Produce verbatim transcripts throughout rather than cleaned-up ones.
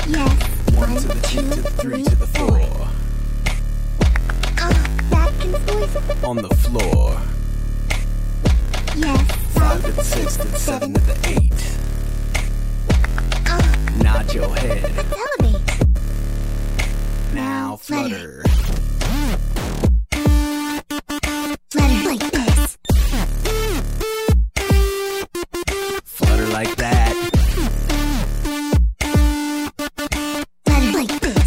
Yes. One to the two to the three to the four. Uh, that voice. On the floor. Yes. Five to the six to the seven to the eight. Uh, Nod your head. elevate. Now flutter. Flutter like this. Flutter like that. Flutter like this.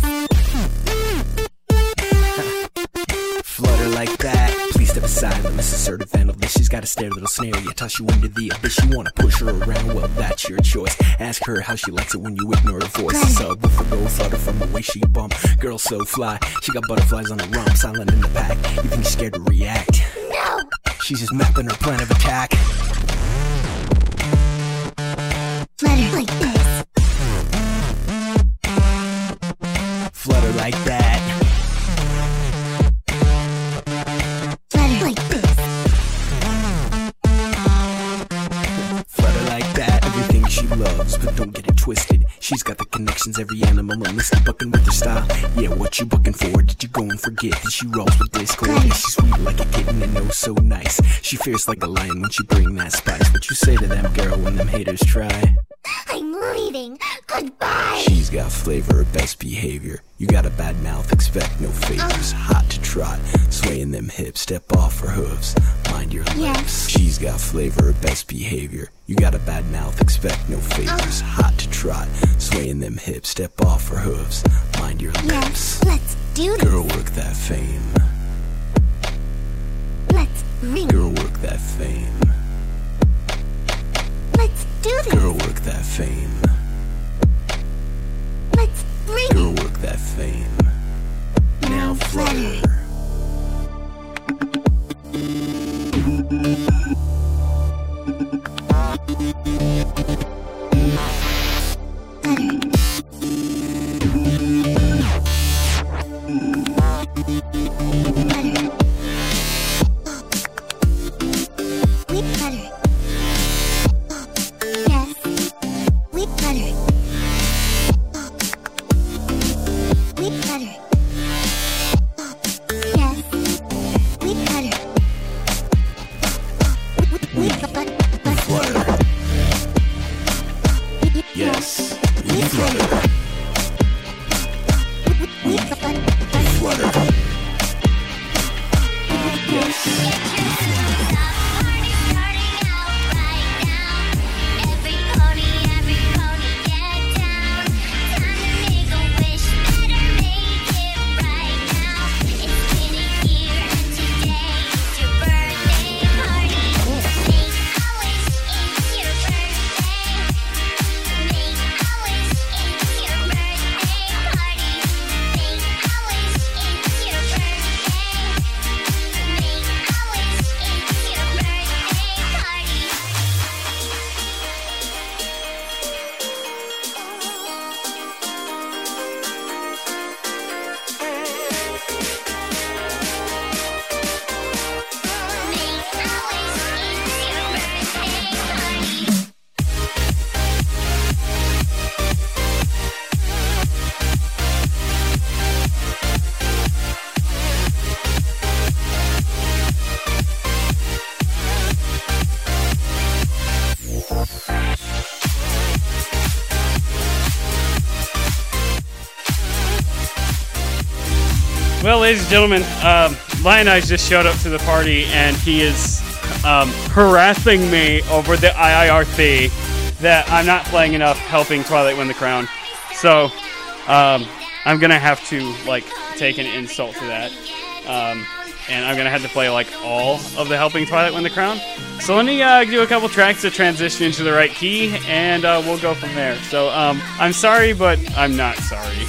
Flutter like that. Please step aside, let Missus Assertive handle this. She's got a stare that'll snare you, toss you into the abyss. You wanna push her around, well that's your choice. Ask her how she likes it when you ignore her voice. Subwoofer go flutter from the way she bump. Girl so fly, she got butterflies on her rump. Silent in the pack, you think she's scared to react. No. She's just mapping her plan of attack. Flutter like this. Flutter like that. Flutter like this. Flutter like that. Everything she loves, but don't get it twisted. She's got the connections, every animal enlisted, bucking with her style. Yeah, what you bucking for? Did you go and forget that she rolls with discord? Yeah, she's sweet like a kitten and oh so nice. She fierce like a lion when she bring that spice. What you say to them, girl, when them haters try? I'm leaving. Goodbye. She's got flavor, best behavior. You got a bad mouth, expect no favors. Hot to trot, swaying them hips, step off her hooves, mind your lips. Yes. She's got flavor, best behavior. You got a bad mouth, expect no favors. Hot to trot, swaying them hips, step off her hooves, mind your lips. Yes. Let's do this. Girl, work that fame. Let's ring. Girl, work that fame. Let's do this. Girl, work that fame. Let's ring. Girl, work that fame. Now flutter. Yes, we flutter. We flutter. Yes. Well, ladies and gentlemen, um, Lionize just showed up to the party, and he is um, harassing me over the I I R C that I'm not playing enough Helping Twilight Win the Crown. So, um, I'm gonna have to, like, take an insult to that. Um, and I'm gonna have to play, like, all of the Helping Twilight Win the Crown. So let me uh, do a couple tracks to transition into the right key, and uh, we'll go from there. So, um, I'm sorry, but I'm not sorry.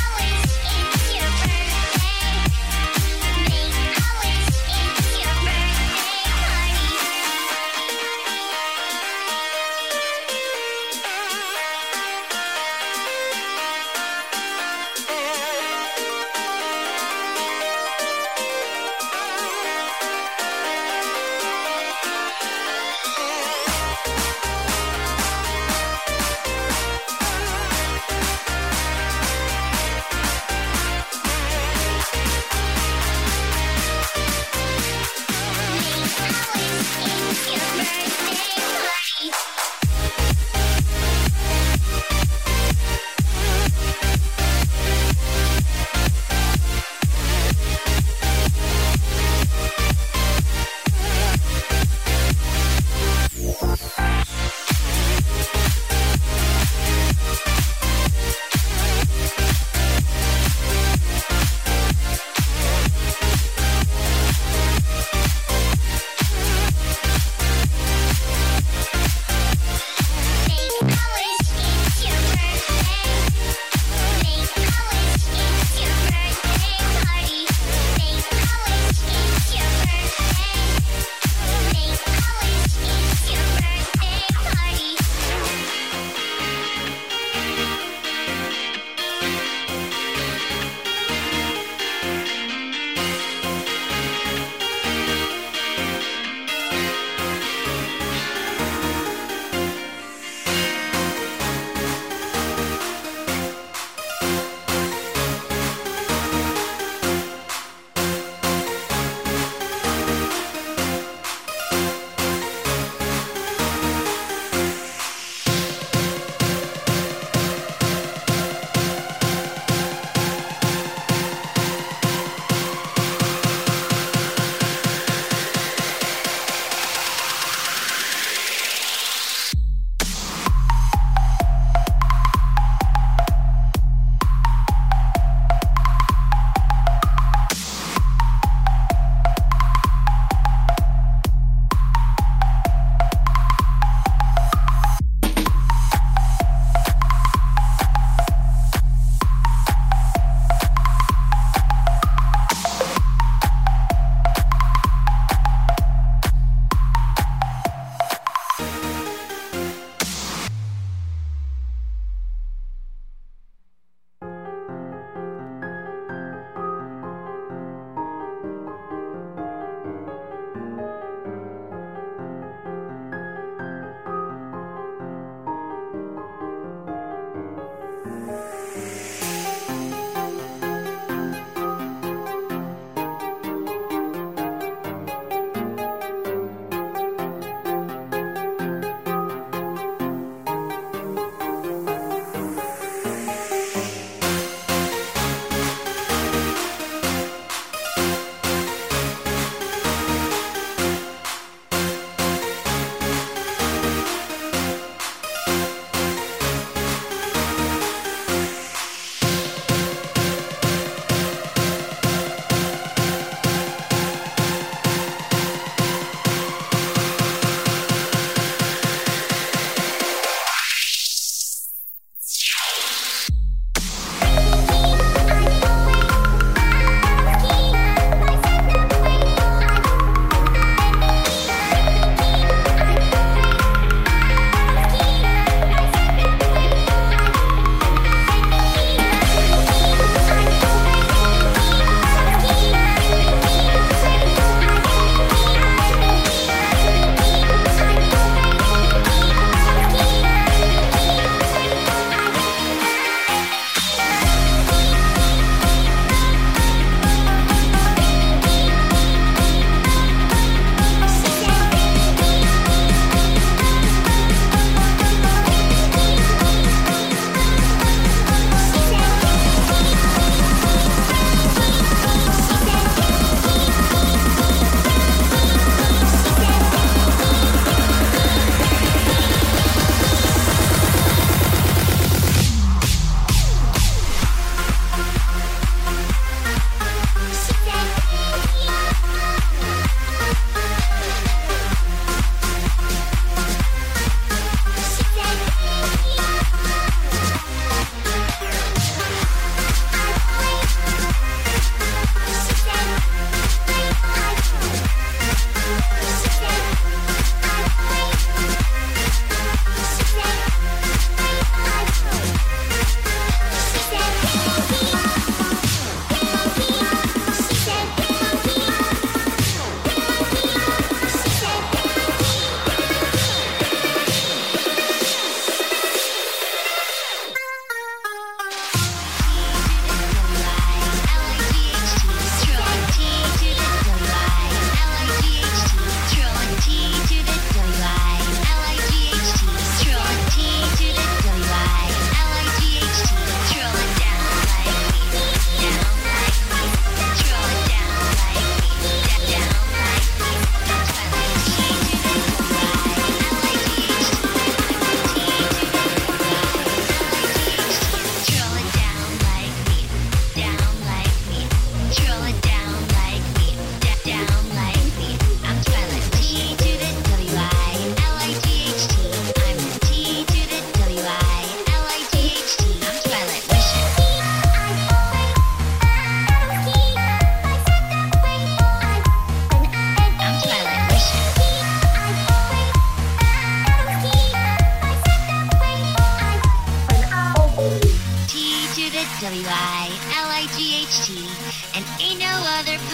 It's your birthday party.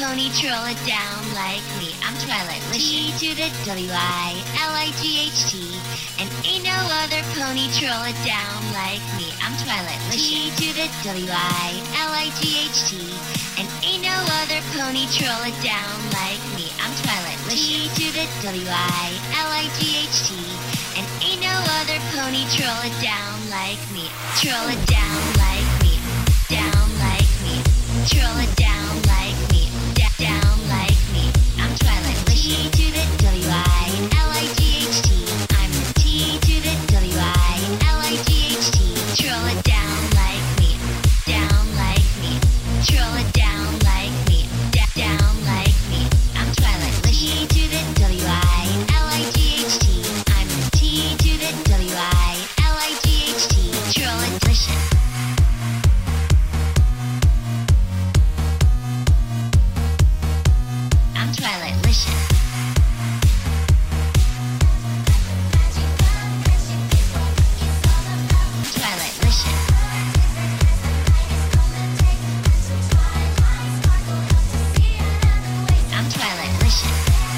pony, troll it down like me. I'm Twilight T to the W I L I G H T. And ain't no other pony, troll it down like me. I'm Twilight T to the W I L I G H T. And ain't no other pony, troll it down like me. I'm Twilight T to the W I L I G H T. And ain't no other pony, troll it down like me. Troll it down like me. Down like me. Troll it down like me. Da- down like me. I'm Twilight T to the W I L I G H T. I'm the T to the W I L I G H T. Troll it down like me. Down like me. Troll it down like me. Da- down like me. I'm Twilight T to the W I L I G H T. I'm the T to the W I L I G H T. Troll it, listen. I'm Twilight, listen. Twilight, listen. I'm Twilight, listen.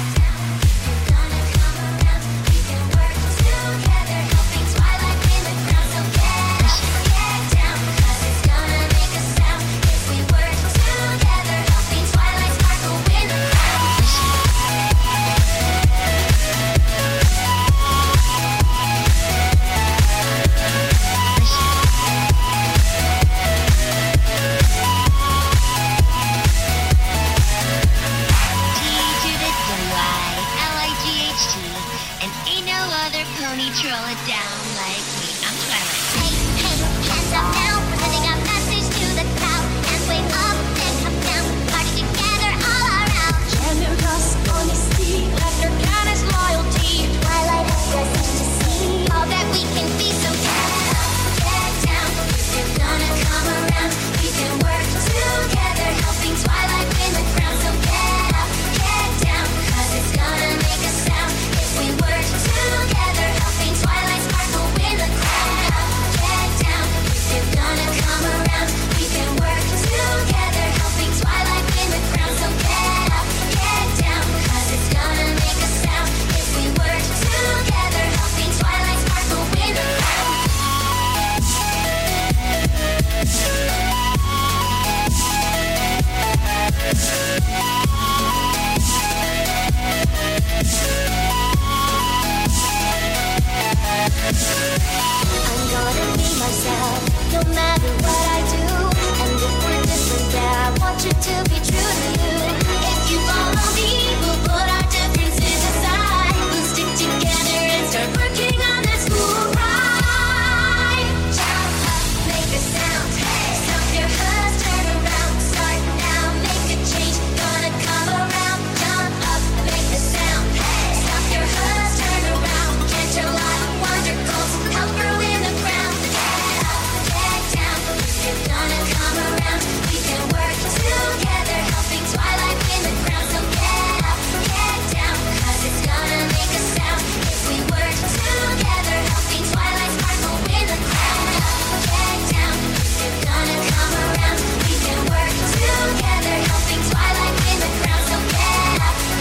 Pony, troll it down like me. I'm Twilight. Hey, hey, hands up now. We're sending a message to the crowd. Hands way up, then come down. Party together all around. Generous honesty, laughter, kindness, loyalty. Twilight has us to see. All that we can be, so get up, get down. If you're gonna come around, we can work together, helping Twilight win the crown. So get up, get down, 'cause it's gonna make a sound. If we work together, helping Twilight Sparkle win the crown. Get down, if you're gonna come around, we can work together, helping Twilight win the crown. So get up, get down, 'cause it's gonna make a sound. If we work together, helping Twilight Sparkle win the crown. I'm gonna be myself, no matter what I do. And if we're different, yeah, I want you to be true.